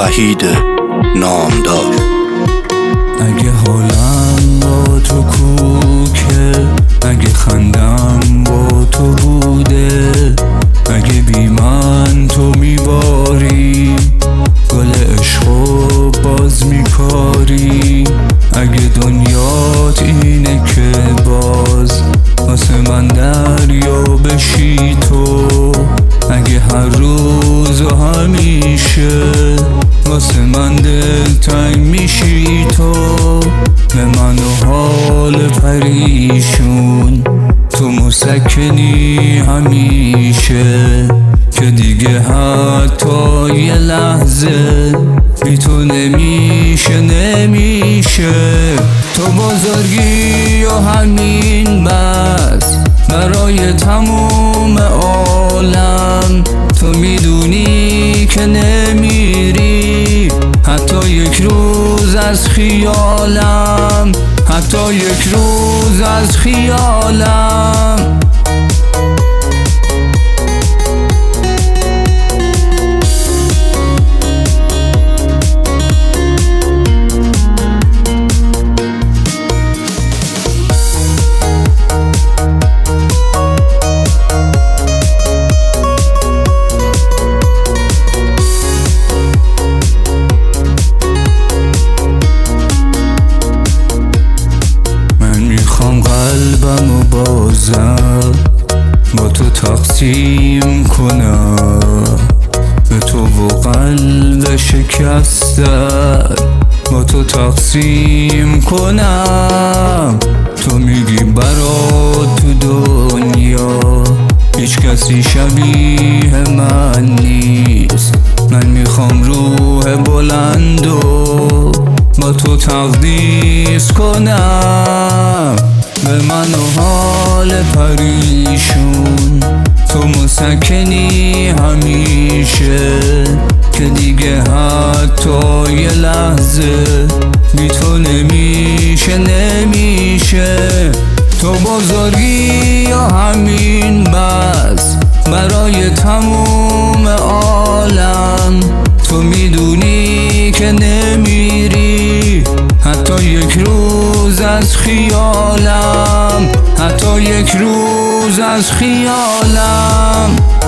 وحید نامدار. اگه حالم با تو کوکه، اگه خندم با تو بوده، اگه بی من تو میباری گل عشقو باز میکاری، اگه دنیات اینه که باز واسه من دریا بشی تو، اگه هر روز و همیشه واسه من دلتنگ میشی تو، به من و حال پریشون تو مسکنی همیشه، که دیگه حتی یه لحظه بی تو نمیشه. تو بزرگی و همین بس برای تموم عالم، تو میدونی که نمیری حتی یک روز از خیالم، حتی یک روز از خیالم. قلبم و بازم با تو تقسیم کنم، به تو و قلب شکستت با تو تقسیم کنم. تو میگی برا تو دنیا هیچ کسی شبیه من نیست، من میخوام روح بلندو با تو تقدیس کنم، به من و حال پریشون تو مسکنی همیشه، که دیگه حتی یه لحظه بی تو نمیشه. تو بزرگی یا همین بس برای تموم عالم، تو میدونی که نمیری حتی یک روز از خیالم، حتی یک روز از خیالم.